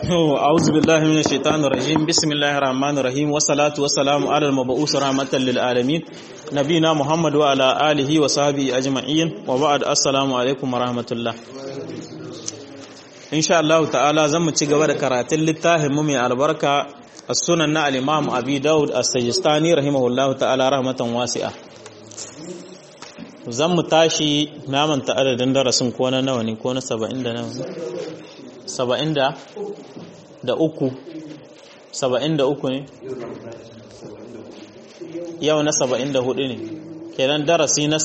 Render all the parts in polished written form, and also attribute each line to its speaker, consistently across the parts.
Speaker 1: أعوذ بالله من الشيطان الرجيم بسم الله الرحمن الرحيم والصلاة والسلام على المبعوث رحمة للعالمين نبينا محمد وعلى آله وصحبه أجمعين وبعد السلام عليكم ورحمة الله إن شاء الله تعالى زم تجاوز كرات للتاهم من البركة السنن الإمام أبي داود السجستاني رحمه الله تعالى رحمة واسعة زم تاشي نعم تعالى درس كونا نواني كونا 70 da nawa 73 ne yau na 74 ne kenan darasi na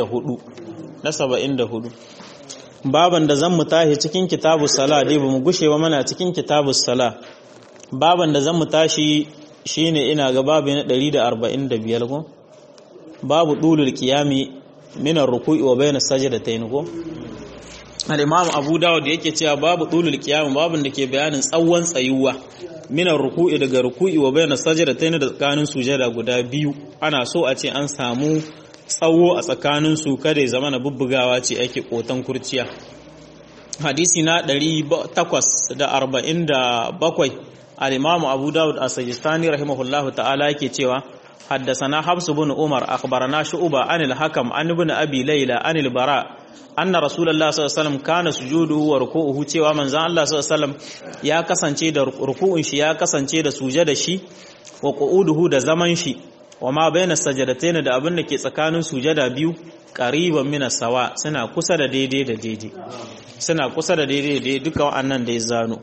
Speaker 1: 74 baban da zan mu tashi cikin kitabus sala dai bamu gushe ba mana cikin kitabus sala baban da zan mu tashi shine ina ga babu na 145 ko babu dulul qiyami min ar-ruku'i wa bayna as-sajdatayn ko al-imam abu dawud yake cewa babu dulul qiyam babun da ke bayanin tsawon tsayuwa minar ruku'i daga ruku'i wa bayna sajdatayn da tsakanin sujada guda biyu ana so a ce an samu tsawo a tsakanin su kada ya zama na bubbugawa ce ake kotan kurciya hadisi na 847 al-imam abu dawud as-sajistani rahimahullahu ta'ala yake cewa حدثنا حفص بن عمر أخبرنا شعبة عن الحكم عن ابن أبي ليلى عن البراء أن رسول الله صلى الله عليه وسلم كان سجوده وركوعه cewa manzon Allah sallallahu alaihi wasallam ya kasance da ruku'un shi ya kasance da sujada shi wa qu'uduhu da zaman shi wa ma baina sajadatayn da abin da ke tsakanin sujada biyu qariban min sawa suna kusa da daidai duka wannan da ya zano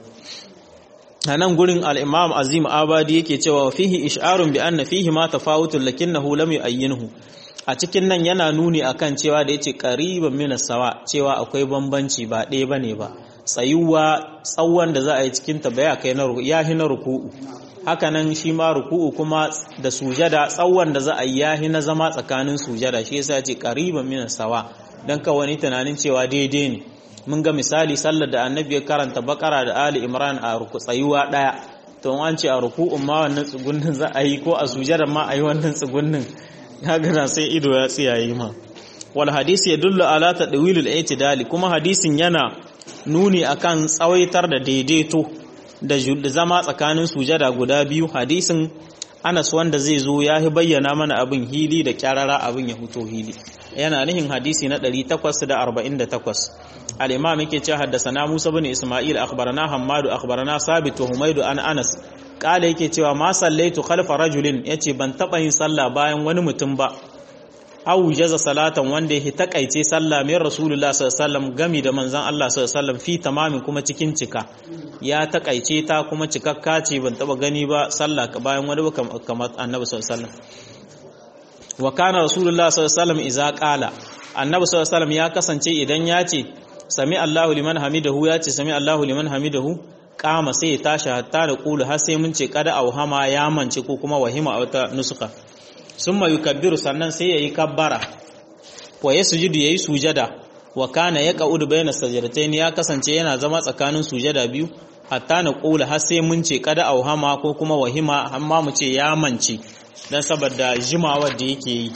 Speaker 1: a nan gurin al'imam azim abadi yake cewa fihi ish'arun bi anna fihi ma tafawutun lakinnahu lam yu'ayyinhu a cikin nan yana nuni akan cewa da yace qariban min sawa cewa akwai bambanci ba ɗaya bane ba tsayuwa tsawon da za a yi cikin ta baya kai na yahi na ruku'u haka nan shi ma ruku'u kuma da sujada tsawon da za a yi yahi na zama tsakanin sujada shi yasa yace qariban min sawa dan ka wani tunanin cewa daidai ne mun ga misali sallar da annabi ya karanta bakara da ali imran a ruku tsayuwa daya to an ce a ruku'un ma wannan tsugunnin za a yi ko a sujada ma a yi wannan tsugunnin kaga na sai ido ya tsiyaye ma wal hadisi yadullu ala tadwilul i'tidali kuma hadisin yana nuni akan tsawaitar da daidaito da zama tsakanin sujada guda biyu hadisin Anas wanda zai zo ya bayyana mana abin hili da kyarara abin ya fito hili yana nihin hadisi na 848 al-imam yake cewa haddathana Musa bin Isma'il akhbarana Hammad akhbarana Sabit wa Humayd an Anas kala yake cewa ma sallaitu khalfa rajulin yace ban taba yin sallah bayan wani mutum ba aw jaza salatan wanda yake takaice sallah mai Rasulullah sallallahu alaihi wasallam gami da manzon Allah sallallahu alaihi wasallam fi tamamin kuma cikin cika ya takaice ta kuma cikakka ce ban taba gani ba sallah bayan wani ba kamar Annabi sallallahu alaihi wasallam wa kana Rasulullah sallallahu alaihi wasallam idza qala Annabi sallallahu alaihi wasallam ya kasance idan ya ce sami Allahu liman hamidahu ya ce sami Allahu liman hamidahu kama sai ya tashi hatta da qulu har sai mun ce kada auhama ya mance ko kuma wahima a wata nusuka summa yukabbiru sannan sai yayi kabbara wa yasjudu yayi sujada wa kana yaqa'udu bayna sajdatayn ya kasance yana zama tsakanin sujada biyu hatta na qulu har sai mun ce kada auhama ko kuma wahima amma mu ce ya mance dan saboda jimawar da yake yi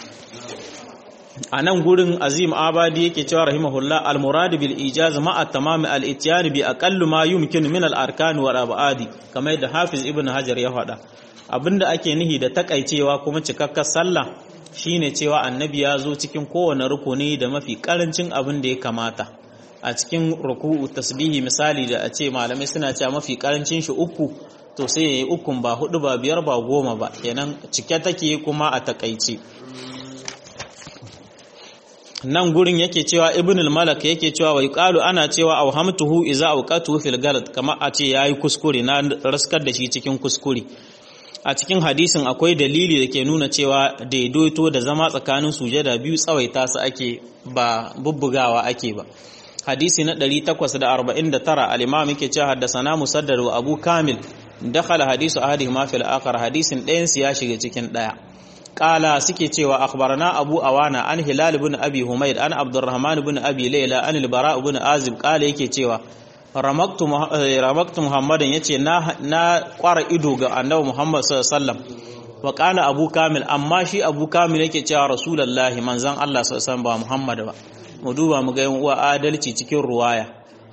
Speaker 1: a nan gurin azim abadi yake cewa rahimahullah al-murad bil ijaz ma'a tamam al-ityan bi aqallu ma yumkin min al-arkan wa al-abadi kamar yadda hafiz ibn hajar ya faɗa abinda ake nihi da takaicewa kuma cikakkar sallah shine cewa annabi ya zo cikin kowane rukuni da mafi karancin abin da ya kamata a cikin ruku'u tasbihi misali da a ce malamai suna cewa mafi karancin shi uku to sai yayi ukun ba hudu ba biyar ba goma ba kenan cike take kuma a takaice nan gurin yake cewa ibn al-malak yake cewa wai qalu ana cewa awhamtuhu iza awqatuhu fil galad kama a ce yayi kuskure na raskar da shi cikin kuskure a cikin hadisin akwai dalili da ke nuna cewa daidaito da zama tsakanin sujada biyu tsawaita su ake ba bubbugawa ake ba hadisi na 849 al-imam yake cewa haddathana musaddad wa abu kamil dakhala hadisu ahadihima fil akhar hadisin ɗayan su ya shiga cikin ɗaya قال سكي cewa أخبرنا أبو أوانا عن هلال بن أبي حميد عن عبد الرحمن بن أبي ليلى عن البراء بن عازب قال yake cewa ramaktu Muhammadan yace na kwara ido ga Annabi Muhammad sallallahu alaihi wasallam wa qala Abu Kamil amma shi Abu Kamil yake cewa Rasulullahi manzon Allah sallallahu alaihi wasallam ba Muhammad ba mu duba mu ga yan uwa adalci cikin ruwaya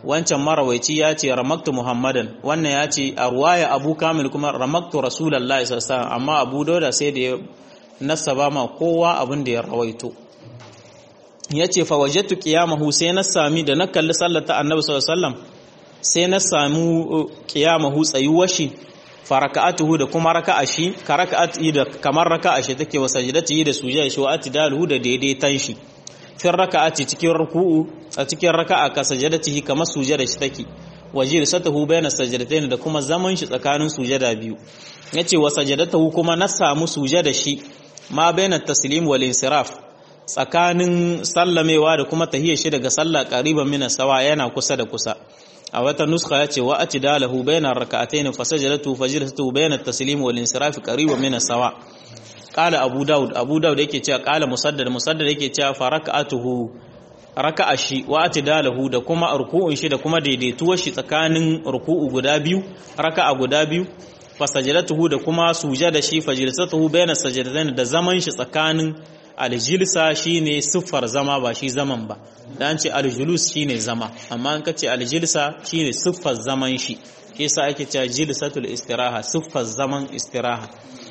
Speaker 1: wancan marawaici ya ce ramaktu muhammadan, wannan ya ce a ruwaya abu kamil kuma ramaktu rasulullahi sallallahu alaihi wasallam, amma abu dauda sai da ya nasaba ma kowa abin da ya rawaito. Ya ce fa wajadtu qiyamahu, sai na sami da na kalli sallar ta annabi sallallahu alaihi wasallam sai na samu qiyamahu tsayuwar shi, fa raka'atuhu da kuma raka'a shi, ka raka'ati da kamar raka'a shi take, wa sajdatihi da sujada shi, wa atidaluhu da daidaitan shi, fi raka'ati cikin ruku'u, a cikin raka'a ka sajdatihi kamar sujada shi take, wa jirsatuhu bayna sajdatayn da kuma zaman shi tsakanin sujada biyu. Yace wa sajdatuhu kuma na samu sujada shi ma bayna taslim wal insiraf, tsakanin sallamewa da kuma tahiyar shi daga sallah qariban min sawa, yana kusa da kusa. A wata nuskha yace wa atidalahu bayna rak'atayn fa sajdatu fajratu bayna at-taslim wal insiraf qariban min sawa. Qala Abu Dawud yake cewa qala Musaddad yake cewa fa rak'atuhu raka'a shi wa atidalahu da kuma ruku'un shi da kuma daidaituwar shi tsakanin ruku'u guda biyu, raka'a guda biyu, fa sajdatuhu da kuma sujada shi, fajratuhu bayna sajdatayn da zaman shi tsakanin aljilsa shine siffar zama ba shi zaman ba, dan ce aljulus shine zama, amma an kace aljilsa shine siffar zaman shi, yasa ake cewa jilsatul istiraha, siffar zaman istiraha.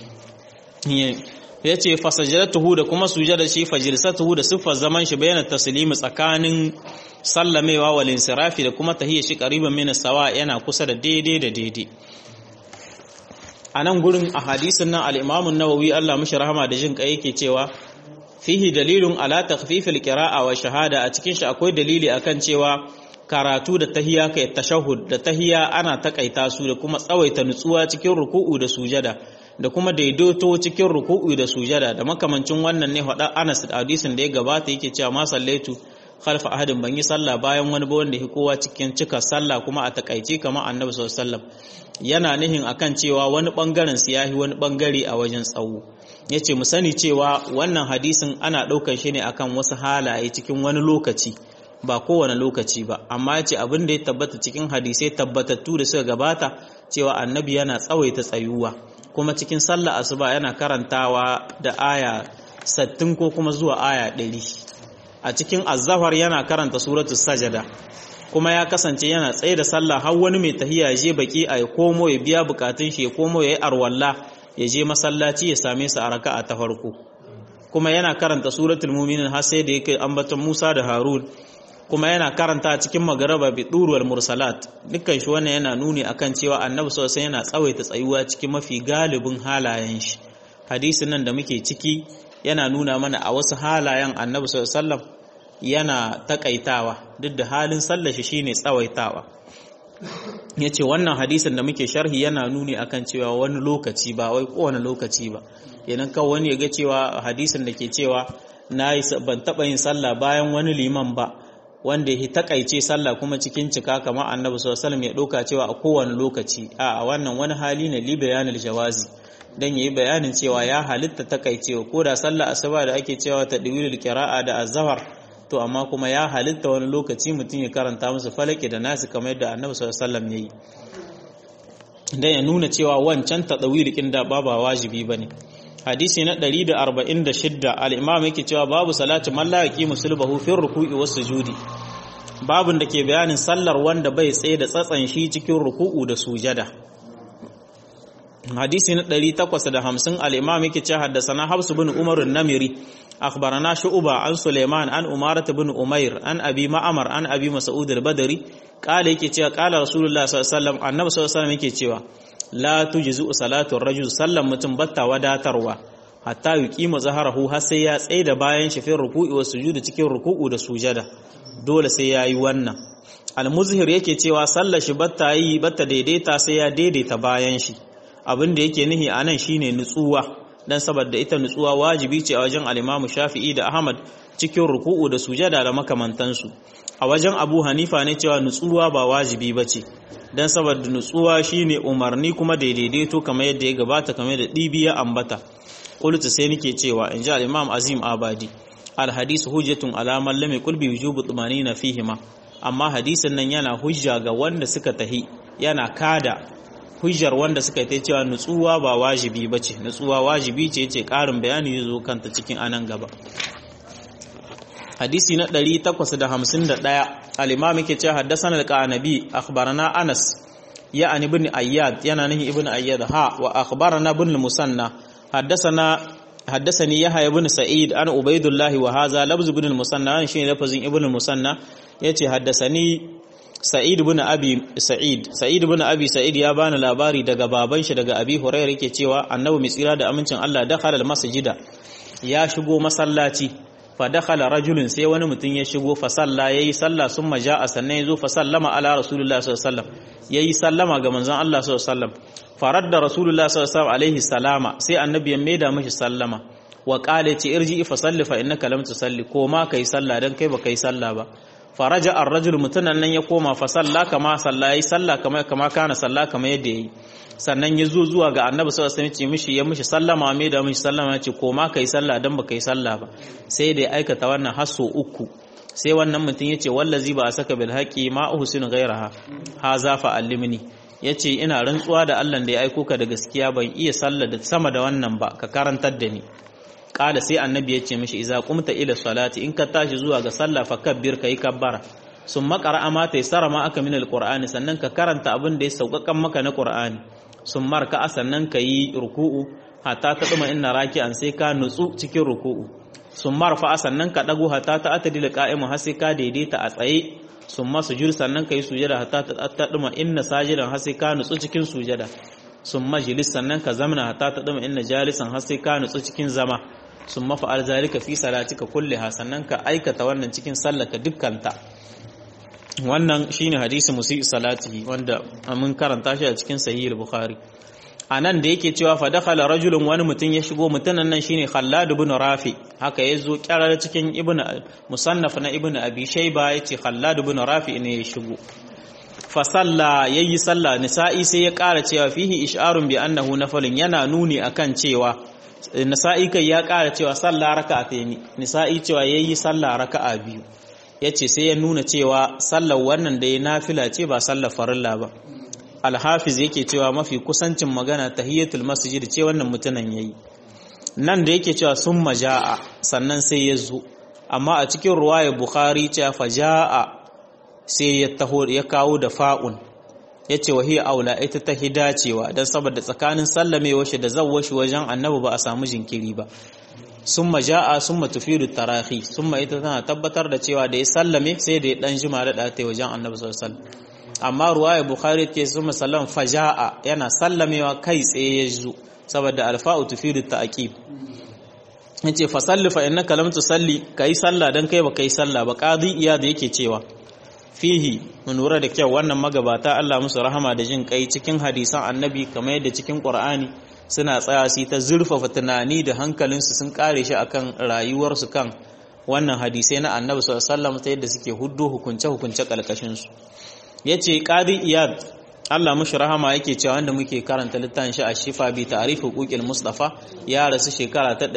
Speaker 1: Yace fasajadatuhu da kuma sujada shi, fajilsatuhu da siffar zaman shi, bayan taslimi tsakanin sallamewa wal insirafi da kuma tahiyya shi qariban min sawa, yana kusa da daidai. Anan gurin a hadisin nan al-Imam an-Nawawi Allah mishi rahama da jin kai yake cewa fihi dalilun ala takhfifil qira'a wa shahada, a cikin shi akwai dalili akan cewa karatu da tahiyya kai tashahhud da tahiyya ana takaita su, da kuma tsawaita nutsuwa cikin ruku'u da sujada, da kuma daidaito cikin ruku'u da sujada, da makamancin wannan ne hada Anas da hadisin da ya gabata yake cewa ma sallaitu khalfa ahadin, ban yi sallah bayan wani ba wanda yake kowa cikin cika sallah kuma a takaice kamar Annabi sallallahu alaihi wasallam. Yana nihin akan cewa wani bangaren siyahi wani bangare a wajen tsawo. Yace mu sani cewa wannan hadisin ana daukar shi ne akan wasu halaye cikin wani lokaci, ba kowane lokaci ba, amma yace abin da ya tabbata cikin hadisai tabbatattu da suka gabata cewa Annabi yana tsawaita tsayuwa, kuma cikin sallar asuba yana karantawa da aya 60 ko kuma zuwa aya 100. A cikin azzafar yana karanta suratul sajada, kuma ya kasance yana tsaye da sallah har wani mai tahiya je baki a ya komo ya biya bukatun shi, ya komo ya yi arwalla ya je masallaci ya same su a raka'a ta farko. Kuma yana karanta suratul mu'minin har sai da yake ambaton Musa da Harun, kuma yana karanta cikin magaraba bi durwal mursalat. Dukkan shi wannan yana nuni akan cewa Annabi sallallahu alaihi yana tsawaita tsayuwa cikin mafi galibin halayen shi. Hadisin nan da muke ciki yana nuna mana a wasu halayen Annabi sallallahu alaihi wasallam yana takaitawa, duk da halin sallar shi shine tsawaitawa. Yace wannan hadisin da muke sharhi yana nuni akan cewa wani lokaci ba wai kowane lokaci ba. Idan kawai wani ya ga cewa hadisin da ke cewa ban taba yin sallah bayan wani liman ba wanda ya takaice sallah kuma cikin cika kamar Annabi sallallahu alaihi wasallam, ya doka cewa a kowane lokaci. A wannan wani hali ne li bayanil jawazi, dan yayi bayanin cewa ya halitta takaicewa ko da sallah asuba da ake cewa tadwilul qira'a da azhar, to amma kuma ya halitta wani lokaci mutum ya karanta musu falaki da nasu kamar yadda Annabi sallallahu alaihi wasallam yayi, dan ya nuna cewa wancan tadwilikin da ba wajibi bane. Hadisi na 146 al-Imam yake cewa babu salatu man la yaqimu sulbahu fi ruku'i was sujudi, babun da ke bayanin sallar wanda bai tsaye da tsatsan shi cikin ruku'u da sujada. Hadisi na 850 al-Imam yake cewa haddathana Hafs bin Umar an-Namiri akhbarana Shu'ba an Sulaiman an Umarah bin Umair an Abi Ma'mar an Abi Mas'ud al-Badri kala yake cewa kala Rasulullah sallallahu alaihi wasallam, Annabi sallallahu alaihi wasallam yake cewa la tujzu salatu ar-rajul, sallan mutum batta wadatarwa hatta yuqima zaharahu, har sai ya tsaye da bayan shi fi ruku'i wa sujudi cikin ruku'u da sujada, dole sai yayi wannan. Al-Muzhir yake cewa sallar shi batta daidaita sai ya daidaita bayan shi. Abin da yake nihi anan shine nutsuwa, dan saboda ita nutsuwa wajibi ce a wajen al-Imam Shafi'i da Ahmad cikin ruku'u da sujada da makamantansu. A wajen Abu Hanifa ne cewa nutsuwa ba wajibi bace, dan saboda nutsuwa shine umarni kuma daidaito kamar yadda ya gabata, kamar da dibi ya ambata. Qultu sai nake cewa inja al-Imam Azim Abadi, al-hadisu hujjatun ala man lam yaqul bi wujubi tumanina fihima, amma hadisin nan yana hujja ga wanda suka tahi, yana kada hujjar wanda suka yi cewa nutsuwa ba wajibi bace. Nutsuwa wajibi ce, yace karin bayani yazo kanta cikin anan gaba. hadisi na 851 al-imam yake cewa haddathana al-qanabi akhbarana Anas ya an ibn Ayyad yana nahi ibn Ayyad wa akhbarana ibn al-Musanna حدثني يحيى بن سعيد عن عبيد الله وهذا لفظ ابن المثنى شيء لفظ ابن المثنى yace حدثني سعيد بن ابي سعيد بن ابي سعيد ya bani labari daga baban shi daga Abi Hurairah yake cewa annabi mai tsira da amincin Allah dakhala al-masjida ya shigo masallaci fa dakhala rajulun sai wani mutum ya shigo fa salla yayi sallah summa jaa sannan yazo fa sallama ala rasulullah sallallahu alaihi wasallam yayi sallama ga manzon Allah sallallahu alaihi wasallam faradda rasulullah sallallahu alaihi salama sai annabi ya maida mishi sallama wa qala ce irji fa salli fa innaka lam tusalli ko ma kai sallah dan kai ba kai sallah ba faraja ar-rajul mutunan nan ya koma fa salla kama sallayi sallah kama kana sallah kama yadda yayi sannan ya zo zuwa ga annabi sallallahu alaihi wasallam ce mishi ya mishi sallama maida mishi sallama ce ko ma kai sallah dan ba kai sallah ba sai da ya aikata wannan hasso uku sai wannan mutum yace wallazi ba saka bil haqi ma uhsinu ghayraha haza fa allimni yace ina rantsuwa da Allah da ya aiko ka da gaskiya ban iya sallah da sama da wannan ba ka karantar da ni kala sai annabi yace mishi idza qumta ila salati in ka tashi zuwa ga sallah fa kabbir kai kabbara summa qara'a ma taysara ma aka min alqur'ani sannan ka karanta abin da ya sauƙaƙan maka na qur'ani summa raka'a sannan ka yi ruku'u hatta ta duma inna raki'an sai ka nutsu cikin ruku'u summa rafa'a sannan ka dago hatta ta atadil qa'imu har sai ka daidaita a tsaye summa sujud sannan ka yi sujada hatta ta duma inna sajidan har sai ka nutsu cikin sujada summa jilis sannan ka zamna hatta ta duma inna jalisan har sai ka nutsu cikin zama summa fa'al zalika fi salatika kulliha sannan ka aikata wannan cikin sallaka dukkanta wannan shine hadisi musi salatihi wanda mun karanta shi a cikin sahih al-bukhari anan da yake cewa fa dakhala rajulun wani mutum ya shigo mutunan nan shine Khallad ibn Rafi haka yazo kirar cikin ibn musannaf na ibn Abi Shayba yace Khallad ibn Rafi ne ya shigo fa salla yayi sallah nisa'i sai ya ƙara cewa fihi ish'arun bi annahu nafalun yana nuni akan cewa nisa'i kai ya ƙara cewa salla raka'ataini nisa'i cewa yayi salla raka'a biyu yace sai ya nuna cewa sallar wannan da ya nafila ce ba sallar farilla ba al-hafiz yake cewa mafi kusancin magana tahiyatul masjid ce wannan mutunan yayi nan da yake cewa summa jaa sannan sai ya zo amma a cikin ruwayar bukhari cewa fajaa sai ya taho ya kawo da fa'un yace wa hiya aula ita ta hidacewa dan saboda tsakanin sallamewa shi da zawwashi wajen annabi ba a samu jinkiri ba summa jaa summa tufidu tarahi summa ita tana tabbatar da cewa da ya sallame sai da ya dan jima da date wajen annabi sallallahu alaihi wasallam amma ruwaya bukhari ce summa sallam fajaa yana sallamewa kai tsaye ya zo saboda alfa'u tufidu ta'qib yace fa salli fa innaka lam tusalli kai salla dan kai ba kai salla ba qadi iyad yake cewa fihi mun lura da kyau wannan magabata Allah musu rahama da jin kai cikin hadisan annabi kamar yadda cikin qur'ani suna tsaya su ta zurfafa tunani da hankalinsu sun kare shi akan rayuwarsu kan wannan hadisai na annabi sallallahu alaihi wasallam ta yadda suke huddo hukunce kalkashin su yace qadi iyad Allah mushi rahama yake cewa wanda muke karanta littafin shi Ash-Shifa bi ta'rif huquqil Mustafa ya rasu shekara ta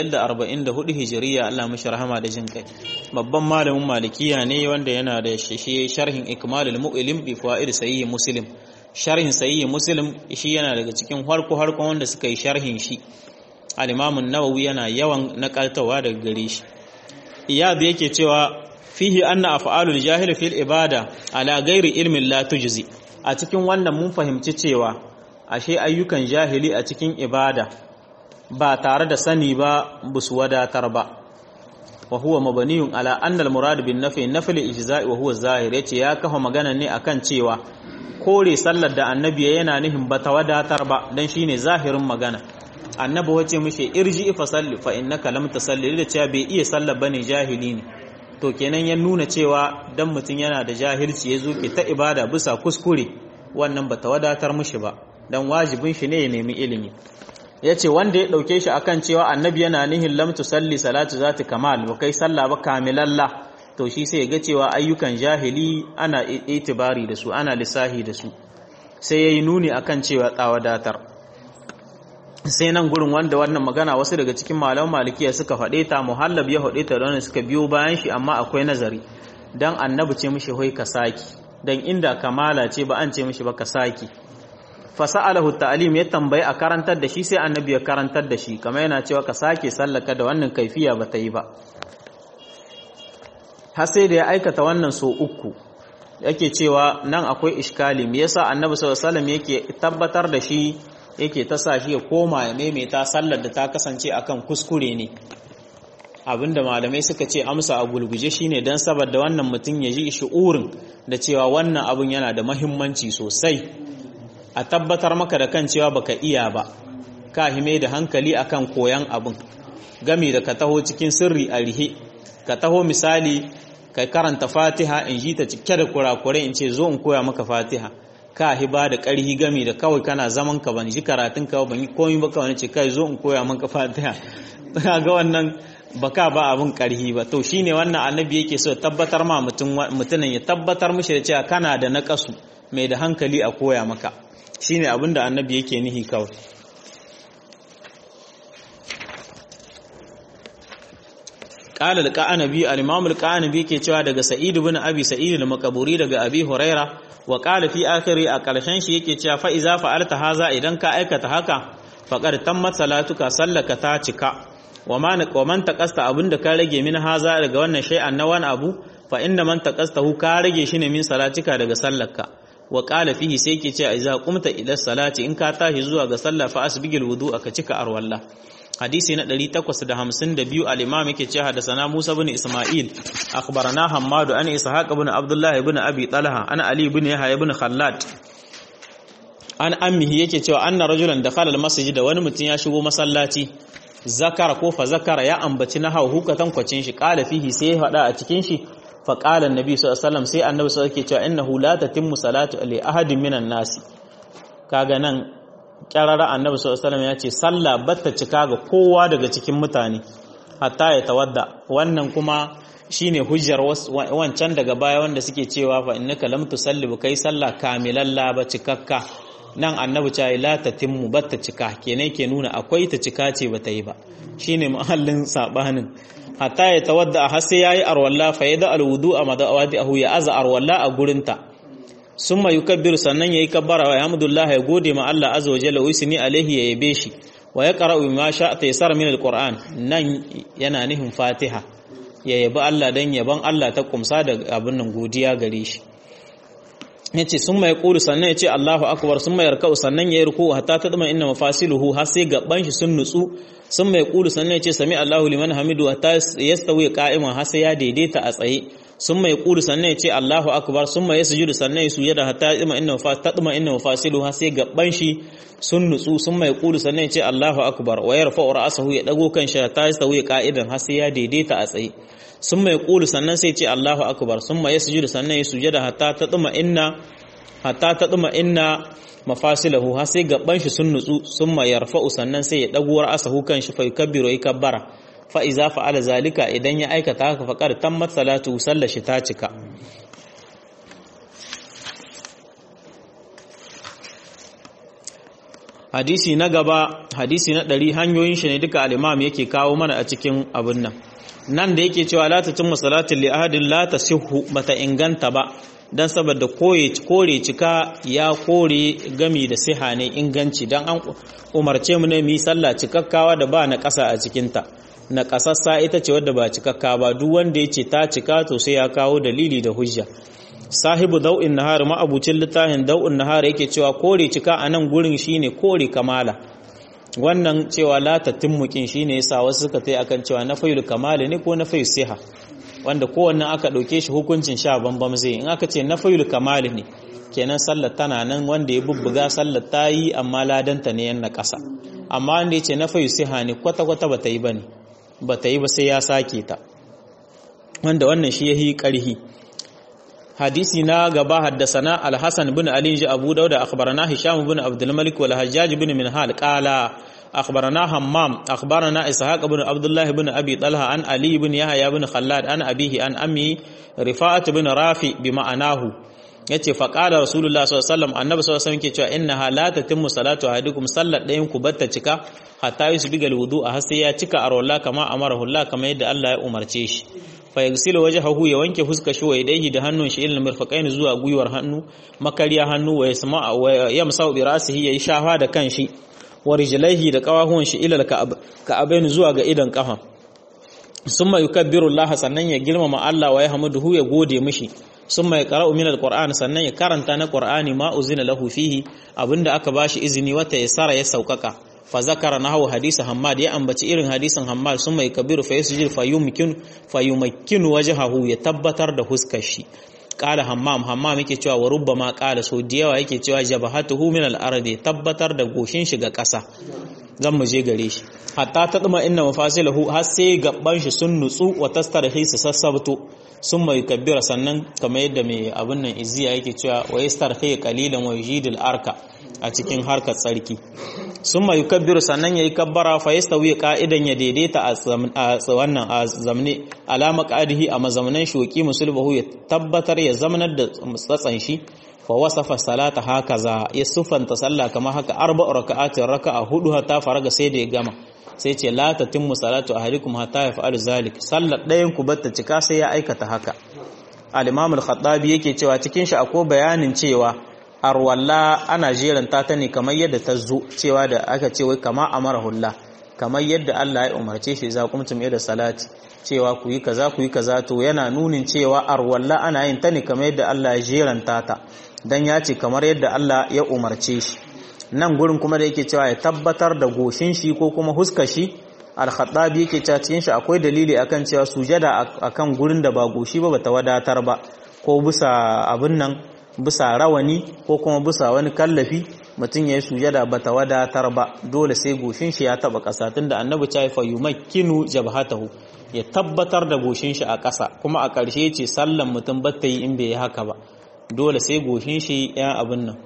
Speaker 1: 544 Hijriya Allah mushi rahama da jin kai babban malamin malikiya ne wanda yana da sharhin Ikmalul Mu'lim bi fawaid Sahih Muslim sharhin Sahih Muslim shi yana daga cikin harko wanda suka yi sharhin shi al-Imam an-Nawawi yana yawan nakaltawa daga gare shi iyad yake cewa fihi anna af'alul jahil fil ibada ala ghairi ilmin la tujzi a cikin wannan mun fahimci cewa ashe ayyukan jahili a cikin ibada ba tare da sani ba busu wadatar ba wa huwa mabniyun ala anna al-murad bin nafi nafil ijza'i wa huwa zahir yace ya kafa magana ne akan cewa kore sallar da annabi yana nihin bata wadatar ba dan shine zahirin magana annabi wace mishi irji fa salli fa innaka lam tusalli da cewa bai iya sallar bane jahili ne to kenan ya nuna cewa dan mutun yana da jahilci yazo ke ta ibada bisa kuskure wannan bata wadatar mishi ba dan wajibin shi ne ya nemi ilimi yace wanda ya dauke shi akan cewa annabi yana nihin lam tusalli salatu zati kamal ba kai sallah ba kamilalla to shi sai ya ga cewa ayyukan jahili ana itibari da su ana lissahi da su sai yayi nuni akan cewa tsawadatar sai nan gurin wanda wannan magana wasu daga cikin malaman malikiya suka faɗe ta muhallab ya faɗe ta don suka biyo bayan shi amma akwai nazari dan annabi ce mishi hoi ka saki dan inda kamala ce ba an ce mishi ba ka saki fasa'alahu ta'lim ya tambayi a karantar da shi sai annabi ya karantar da shi kamar yana cewa ka sake sallaka da wannan kaifiya ba ta yi ba har sai da ya aikata wannan so uku yake cewa nan akwai iskali me yasa annabi sallallahu alaihi wasallam yake tabbatar da shi yake ta sa shi ya koma ya maimaita sallar da ta kasance akan kuskure ne. Abinda malamai suka ce amsa a gulguje shine dan saboda wannan mutum ya ji shi'urin da cewa wannan abun yana da muhimmanci sosai, a tabbatar maka da kan cewa baka iya ba, ka hime da hankali akan koyan abun gami da ka taho cikin sirri a rihe, ka taho misali kai karanta Fatiha in ji ta cike da kurakurai in ce zo in koya maka Fatiha, ka hiba da ƙarhi gami da kawai kana zaman ka ban ji karatun ka ban yi komai ba kawai ce kai zo in koya maka Fatiha ga wannan baka ba abin ƙarhi ba. To shine wannan annabi yake so tabbatar ma mutumin ya tabbatar mishi da cewa kana da naƙasu mai da hankali a koya maka, shine abin da annabi yake nihi kawai. قال القعنبي الامام القعنبي ke cewa daga Sa'id ibn Abi Sa'id al-Maqburi daga Abi Huraira wa qala fi akhiri a karshen shi yake cewa fa iza fa'alta haza idan ka aikata haka faqad tammat salatuka sallaka ta cika wa man taqasta abinda ka rage min haza daga wannan shay'an na wani abu fa inna man taqastahu ka rage shi ne min salatika daga sallarka. Wa qala fihi sai yake cewa iza qumta ila salati in ka tashi zuwa ga sallah fa asbigil wudu aka cika arwalla. Hadisi na 852 al-Imam yake cewa hadasana Musa ibn Isma'il akhbarana Hammad an Ishaq ibn Abdullah ibn Abi Talha an Ali ibn Yahya ibn Khallad an ammihi yake cewa anna rajulan dakhala al-masjid wani mutum ya shigo masallaci zakara ko fa zakara ya ambaci na hukatan kwacin shi qala fihi sai ya fada a cikin shi fa qala annabi sallallahu alaihi wasallam sai annabi sallallahu alaihi wasallam yake cewa innahu la tatimmu salatu li ahadin minan nasi. Kaga nan kyarara annabi sallallahu alaihi wasallam ya ce sallah batta cika ga kowa daga cikin mutane hatta ya tawadda. Wannan kuma shine hujjar wancan daga baya wanda suke cewa fa innaka lam tusalli ba kai sallah kamilan la ba cikakka. Nan annabi ta yi la tatimmu batta cika kenan ke nuna akwai ta cika ce bata yi ba, shine mahallin sabanin. Hatta ya tawadda har sai yayi arwalla fa yada alwudu a madawadihu ya aza arwalla a gurinta summa yukabbiru sannan yayi kabbara wa hamdulillah ya gode ma Allah azza wa jalla usni alaihi ya yabe shi wa yaqra'u bima sha'a taysar min alquran. Nan yana nihin Fatiha ya yabi Allah dan yaban Allah ta kumsa da abin nan godiya gare shi. Yace summa yaqulu sannan yace Allahu akbar summa yarka'u sannan yayi ruku hatta tadma inna mafasiluhu har sai gaban shi sun nutsu. Summa yaqulu sannan yace sami Allahu liman hamidu hatta yastawi qa'iman har sai ya daidaita a tsaye. Summa yaqulu sannan yace Allahu akbar summa yasjudu sannan ya sujada hatta tadma inna mafasiluhu har sai gaban shi sun nutsu. Summa yaqulu sannan yace Allahu akbar wa yarfa'u ra'sahu ya dago kan shi hatta yastawi qa'idan har sai ya daidaita a tsaye. Summa yaqulu sannan sai ce Allahu akbar summa yasjudu sannan ya sujada hatta tadma inna mafasilahu har sai gaban shi sun nutsu. Summa yarfa'u sannan sai ya dago ra'sahu kan shi fa yukabbiru kabbara fa iza fa'ala zalika idan ya aikata haka faqad tammat salatu sallashi ta cika. Hadisi na gaba hadisi na 100 hanyoyin shi ne duka al-Imam yake kawo mana a cikin abun nan da yake cewa la tatimmu salatu li ahadin la tasihhu bata inganta ba dan saboda kore cika ya kore gami da siha ne inganci dan an umarce mu ne mu yi sallah cikakkawa da ba na ƙasa a cikin ta. Na ƙasassa ita ce wadda ba cikakka ba, duk wanda ya ce ta cika to sai ya kawo dalili da hujja. Sahibu dau'in nahar ma'abucin littafin dau'in nahar yake cewa kore cika a nan gurin shine kore kamala. Wannan cewa la tatimmukin shine yasa wasu suka tai akan cewa nafayul kamali ne ko nafayul siha, wanda kowanne aka dauke shi hukuncin sha bambam zai. In aka ce nafayul kamali ne kenan sallar tana nan, wanda ya bubbuga sallar ta yi amma ladanta ne yan na ƙasa. Amma wanda ya ce nafayul siha ne kwata-kwata bata yi bane, bata yi ba sai ya sake ta, wanda wannan shi yahi ƙarhi. Hadisi na gaba haddasana al-Hasan ibn Ali ji Abu Dawud akhbarana Hisham ibn Abdul Malik wal Hajjaj ibn Minhal qala akhbarana Hammam akhbarana Ishaq ibn Abdullah ibn Abi Talha an Ali ibn Yahya ibn Khallad an abihi an ammi Rifa'at ibn Rafi bi ma'anahu. Yace fa qala Rasulullah sallallahu alaihi wasallam annabi sallallahu alaihi wasallam ke cewa innaha la tatimmu salatu ahadukum sallat dayan ku batta cika hatta yusbiga al-wudu'a har sai ya cika arwalla kama amarahu Allah kama yadda Allah ya umarce shi. Fa yagsilu wajhahu ya wanke fuskar shi wa yadayhi da hannun shi ilal mirfaqain zuwa gwiwar hannu, makariya hannu wa yasma wa yamsau bi ra'sihi yayi shafa da kanshi wa rijlaihi da kawahuwan shi ilal ka'abain zuwa ga idan kafa. summa yukabbiru Allah sannan ya girmama Allah wa yahmuduhu ya gode mishi summa yaqra'u min alquran sannan ya karanta na qur'ani ma uzina lahu fihi abinda aka bashi izini wata ya sara ya saukaka fa zakara nahu hadisi Hammad ya ambaci irin hadisin Hammad summa yukabbiru fa yasjud fa yumkinu wajhahu ya tabbatar da huskar shi qala hammam yake cewa wa rubbama qala so da yawa yake cewa jabahatuhu min al-ardi tabbatar da goshin shi ga ƙasa zan mu je gare shi hatta ta duma inna mafasilahu har sai gaban shi sun nutsu wa tastarhi su sassabto summa yukabbira sannan kamar yadda mai abin nan iziya yake cewa wa yastarhi qalilan wa yujidul arka a cikin harkar tsarki summa yukabbiru sannan yayi kabbara fa yastawi qa'idan ya daidaita a wannan a zamne alama qadihi a mazamnan shoki musulbahu ya tabbatar ya zamanar da tsatsan shi fa wasafa salata hakaza ya sufanta sallah kamar haka arba'u raka'atin raka'a hudu hatta faraga sai da ya gama sai ce la tatimmu salatu ahadikum hatta yaf'alu zalik sallar ɗayan ku batta cika sai ya aikata haka al-imam al-khattabi yake cewa cikin shi akwai bayanin cewa arwalla ana jeranta ta ne kamar yadda ta zo cewa da aka ce wai kama amarahullah kamar yadda Allah ya umarce shi za kumtum ila salati cewa ku yi kaza to yana nunin cewa arwalla ana yin ta ne kamar yadda Allah ya jeranta ta dan ya ce kamar yadda Allah ya umarce shi nan gurin kuma da yake cewa ya tabbatar da goshin shi ko kuma huskar shi al-khattabi yake cewa cikin shi akwai dalili akan cewa sujada akan gurin da ba goshi ba bata wadatar ba ko bisa abin nan bisa rawani ko kuma bisa wani kallafi mutum ya yi sujada bata wadatar ba dole sai goshin shi ya taba ƙasa tunda annabi ta fa yumakkinu jabhatahu ya tabbatar da goshin shi a ƙasa kuma a ƙarshe ce sallan mutum bata yi in bai yi haka ba dole sai goshin shi ya abin nan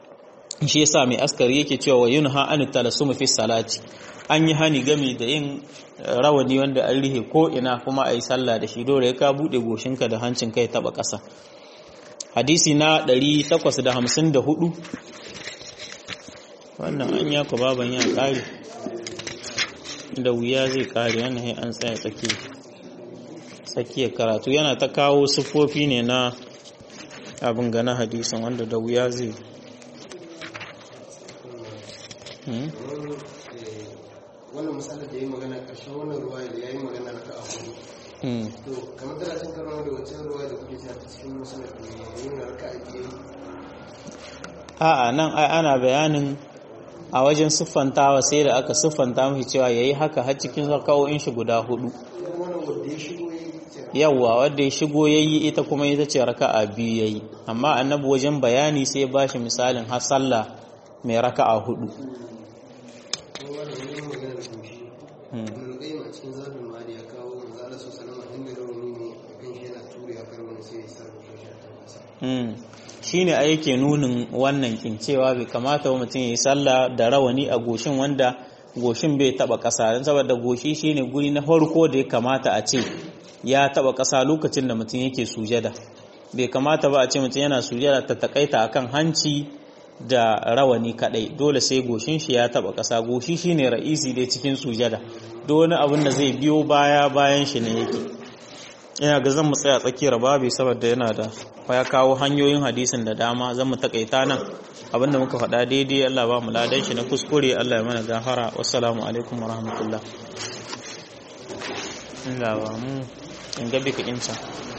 Speaker 1: shi yasa mai askari yake cewa wa yunha an talassum fi salati an yi hani game da yin rawani wanda an rihe ko ina kuma ayi sallah da shi dole ka bude goshinka da hancinka ya taba ƙasa hadisi na 854 wannan an ya ku baban ya kare da wuya zai kare wannan an tsaya tsakiyar karatu yana ta kawo sufofi ne na abin gana hadisin wanda da wuya zai
Speaker 2: wannan misalin da ya yi magana ƙarshen wannan ruwa da ya yi magana na ka abu to kamar tana cin karo da wancan ruwa da kuke ta cikin musulun da ya yi raka a biyu
Speaker 1: a'a nan ai ana bayanin a wajen siffantawa sai da aka siffanta mafi cewa ya yi haka har cikin rakawoyin shi guda 4 yawwa wadda ya shigo ya yi ita kuma ita ce raka'a 2 ya yi amma annabi wajen bayani sai ba shi misalin har sallah mai raka'a 4 shi ne a yake nunin wannan kin cewa bai kamata wa mutum ya yi sallah da rawani a goshin wanda goshin bai taba ƙasa don saboda goshi shi ne guri na farko da ya kamata a ce ya taba ƙasa lokacin da mutum yake sujada bai kamata ba a ce mutum yana sujada ta takaita akan hanci da rawani kadai dole sai goshin shi ya taba ƙasa goshi shi ne ra'isi dai cikin sujada duk wani abin da zai biyo bayan shi ne yake ina ga zan mu tsaya tsakiyar babu saboda yana da ya kawo hanyoyin hadisin da dama zan mu takaita nan abinda muka faɗa daidai Allah ba mu ladan shi na kuskure Allah ya mana gafara wassalamu alaikum warahmatullah Allah ba mu in gabe ka insa